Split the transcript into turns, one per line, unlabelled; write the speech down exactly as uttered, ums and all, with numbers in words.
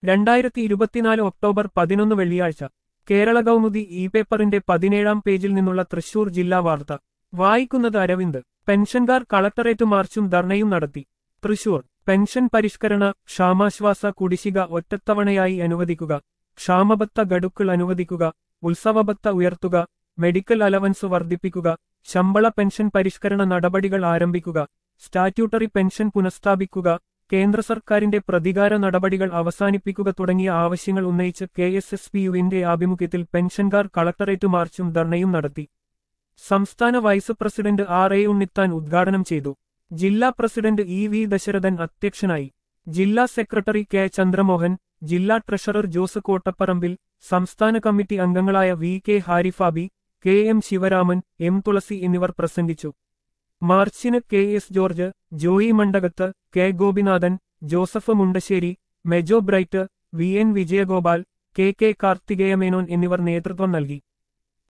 രണ്ടായിരത്തി ഇരുപത്തിനാല് ഒക്ടോബർ പതിനൊന്ന് വെള്ളിയാഴ്ച കേരള കൗമുദി ഇ പേപ്പറിന്റെ പതിനേഴാം പേജിൽ നിന്നുള്ള തൃശൂർ ജില്ലാ വാർത്ത വായിക്കുന്നത് അരവിന്ദ്. പെൻഷൻകാർ കളക്ടറേറ്റ് മാർച്ചും ധർണയും നടത്തി. തൃശൂർ. പെൻഷൻ പരിഷ്കരണ ക്ഷാമാശ്വാസ കുടിശ്ശിക ഒറ്റത്തവണയായി അനുവദിക്കുക, ക്ഷാമബത്ത ഗഡുക്കൾ അനുവദിക്കുക, ഉത്സവബത്ത ഉയർത്തുക, മെഡിക്കൽ അലവൻസ് വർദ്ധിപ്പിക്കുക, ശമ്പള പെൻഷൻ പരിഷ്കരണ നടപടികൾ ആരംഭിക്കുക, സ്റ്റാറ്റ്യൂട്ടറി പെൻഷൻ പുനഃസ്ഥാപിക്കുക, കേന്ദ്ര സർക്കാരിന്റെ പ്രതികാര നടപടികൾ അവസാനിപ്പിക്കുക തുടങ്ങിയ ആവശ്യങ്ങൾ ഉന്നയിച്ച് കെ എസ് എസ് പി യുവിന്റെ ആഭിമുഖ്യത്തിൽ പെൻഷൻകാർ കളക്ടറേറ്റ് മാർച്ചും ധർണയും നടത്തി. സംസ്ഥാന vice president R A Unnithan ഉദ്ഘാടനം ചെയ്തു. ജില്ലാ പ്രസിഡന്റ് ഇ വി ദശരഥൻ അധ്യക്ഷനായി. ജില്ലാ സെക്രട്ടറി കെ ചന്ദ്രമോഹൻ, ജില്ലാ ട്രഷറർ ജോസ് കോട്ടപ്പറമ്പിൽ, സംസ്ഥാന കമ്മിറ്റി അംഗങ്ങളായ V K Harifabi, K M Sivaraman, M Thulasi എന്നിവർ പ്രസംഗിച്ചു. മാർച്ചിന് K S George, Joy Mandakath, K Gopinathan, Joseph Mundassery, Mejo Bright, V N Vijayagopal, K K Karthikeyamenon എന്നിവർ നേതൃത്വം നൽകി.